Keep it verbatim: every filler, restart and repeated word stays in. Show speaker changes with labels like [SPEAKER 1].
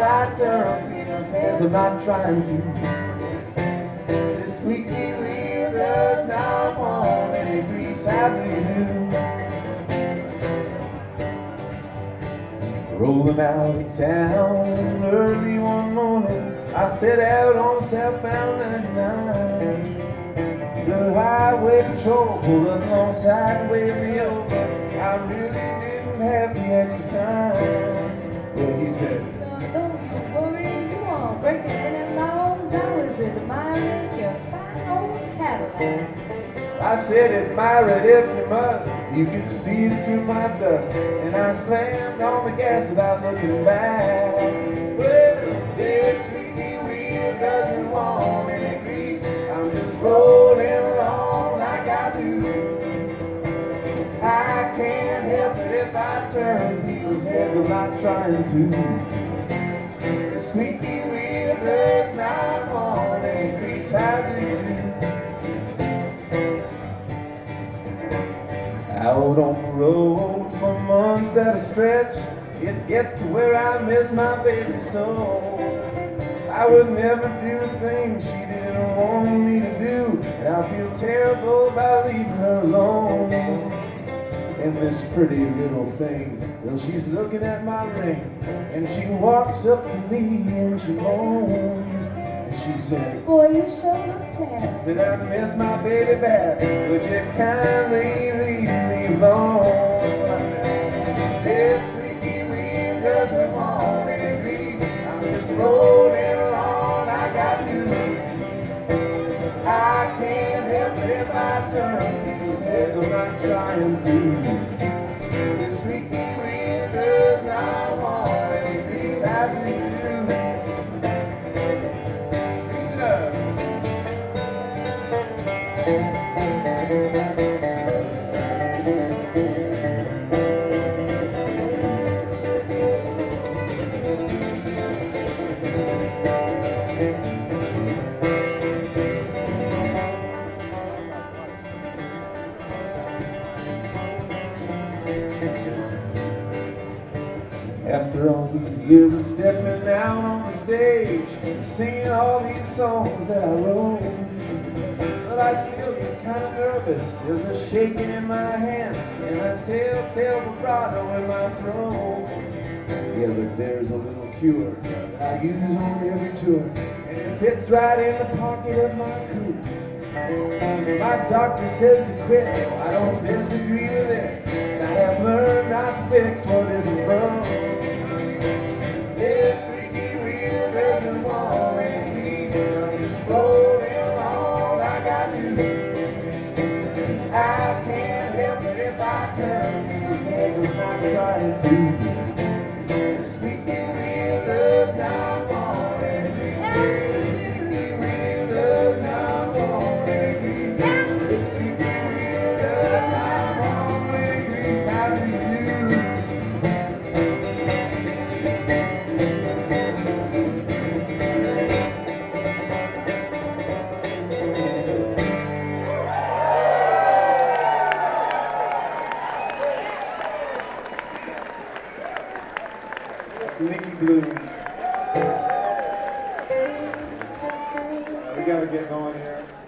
[SPEAKER 1] I turn people's heads, I'm not trying to. This squeaky wheel does not want any grease, how do you do? Rolling out of town early one morning, I set out on southbound ninety-nine. The highway patrol pulled up alongside, waved me over. I really didn't have the extra time. Well, he said,
[SPEAKER 2] "Son, don't you worry, you won't break any laws. I was admiring your fine old Cadillac."
[SPEAKER 1] I said, admire it if you must, you can see it through my dust. And I slammed on the gas without looking back. Well, this squeaky wheel doesn't want any grease, I'm just rolling along like I do. I can't help it if I turn people's heads, I'm not trying to. The squeaky wheel does not want any grease, how do you do? Out on the road for months at a stretch, it gets to where I miss my baby so. I would never do a thing she didn't want me to do, and I feel terrible about leaving her alone. And this pretty little thing, well, she's looking at my ring, and she walks up to me and she moans, and she says,
[SPEAKER 2] "Boy, you sure look sad."
[SPEAKER 1] "Said I miss my baby back, would you kindly leave me alone?" So I said, "This squeaky wheel doesn't want any grease, I'm just rolling along like I do. I can't help it if I turn people's heads, I'm not trying to. This squeaky wheel does not want any grease, how do you do?" Grease it up. After all these years of stepping out on the stage, singing all these songs that I wrote, but I still get kind of nervous. There's a shaking in my hand and a telltale vibrato in my throat. Yeah, but there's a little cure that I use on every tour, and it fits right in the pocket of my coupe. My doctor says to quit, I don't disagree with it. I have learned not to fix what isn't broke. This squeaky wheel doesn't want any grease, I'm just rolling along like I do. I can't help it if I turn people's heads, I'm not trying to. The squeaky wheel does not want any grease. The squeaky wheel does not want any grease. The squeaky wheel does not want any grease. How do you do? It's Nicky Bloom. Uh, we gotta get going here.